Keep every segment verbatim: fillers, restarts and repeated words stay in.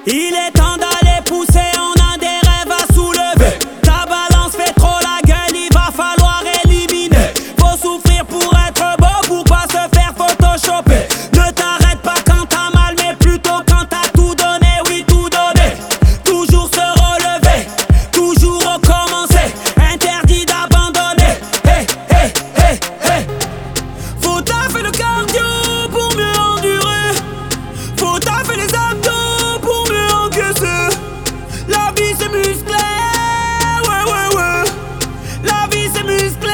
Il est temps d'aller pousser, on a des rêves à soulever. Ta balance fait trop la gueule, il va falloir éliminer. Faut souffrir pour être beau, pour pas se faire photoshopper. Ne t'arrête pas quand t'as mal, mais plutôt quand t'as tout donné, oui tout donné. Toujours se relever, toujours recommencer. Interdit d'abandonner. Hey, hey, hey, hey. Faut taffer le cardio pour mieux endurer. Faut taffer les abdos pour mieux encaisser. La vie c'est musclé, ouais ouais ouais. La vie c'est musclé.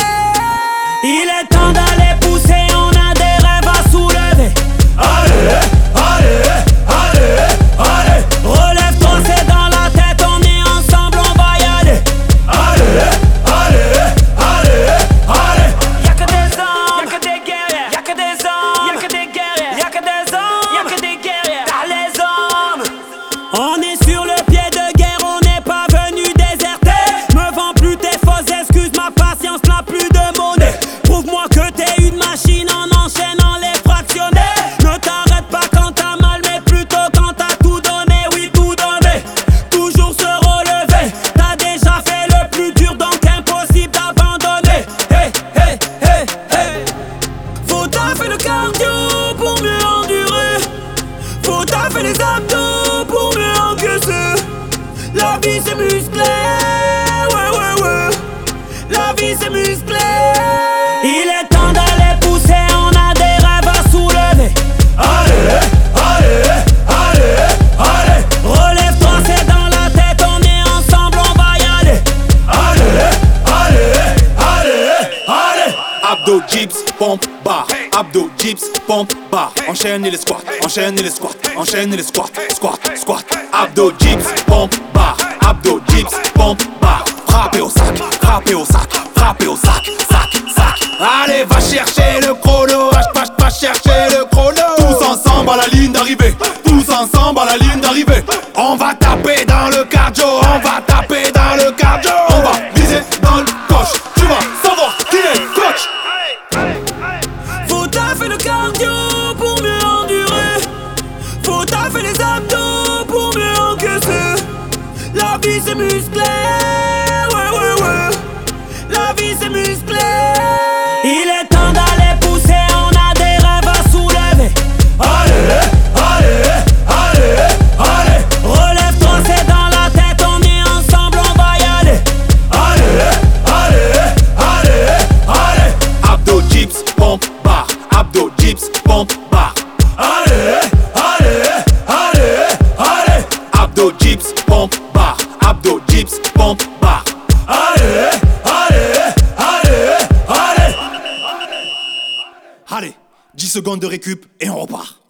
Il est temps d'aller pousser, on a des rêves à soulever. Allez, allez, allez, allez. Relève-toi, c'est dans la tête, on est ensemble, on va y aller. Allez, allez, allez, allez. Y'a que des hommes, y'a que des guerriers, y'a que des hommes, y'a que des guerriers, y'a que des hommes, y'a que des guerriers. T'as les hommes. On est sur le pied de guerre, on n'est pas venu déserter. Me vends plus tes fausses excuses, ma patience n'a plus de monnaie. Prouve-moi que t'es une machine en enchaînant les fractionnés. Ne t'arrête pas quand t'as mal, mais plutôt quand t'as tout donné, oui tout donné. Toujours se relever, t'as déjà fait le plus dur, donc impossible d'abandonner. Hey, hey, hey, hey. Faut taffer le cardio pour mieux endurer. Faut taffer les abdos pour mieux encaisser. La vie c'est musclé, ouais ouais ouais. La vie c'est musclé. Il est temps d'aller pousser, on a des rêves à soulever. Allez, allez, allez, allez. Relève-toi, c'est dans la tête, on est ensemble, on va y aller. Allez, allez, allez, allez. Abdo, dips, pompe, bar. Abdo, dips, pompe, bar. Enchaînez les squats, enchaînez les squats, enchaînez les squats, squat, squat. Abdo, dips, pompe, bar. Abdo, dips, pompe, bar. Frappez au sac, frappez au sac, frappez au sac, sac, sac. Allez, va chercher le chrono, va, va, va chercher le chrono. Tous ensemble à la ligne d'arrivée, tous ensemble à la ligne d'arrivée. On va taper dans le cardio, on va taper dans le cardio. On va viser dans le coche, tu vas savoir qui est coach. Faut taffer le cardio pour mieux endurer. Faut taffer les abdos pour mieux encaisser. La vie c'est musclé, ouais ouais ouais. La vie c'est musclé. Il est temps d'aller pousser, on a des rêves à soulever. Allez, allez, allez, allez. Relève-toi, c'est dans la tête, on est ensemble, on va y aller. Allez, allez, allez, allez. Abdo, dips, pompe, bar. Abdo, dips, pompe, bar. Allez, allez, allez, allez. Abdo, dips, pompe, bar. Abdo, dips, pompe, bar. Allez, allez, allez, allez. Allez, dix secondes de récup et on repart.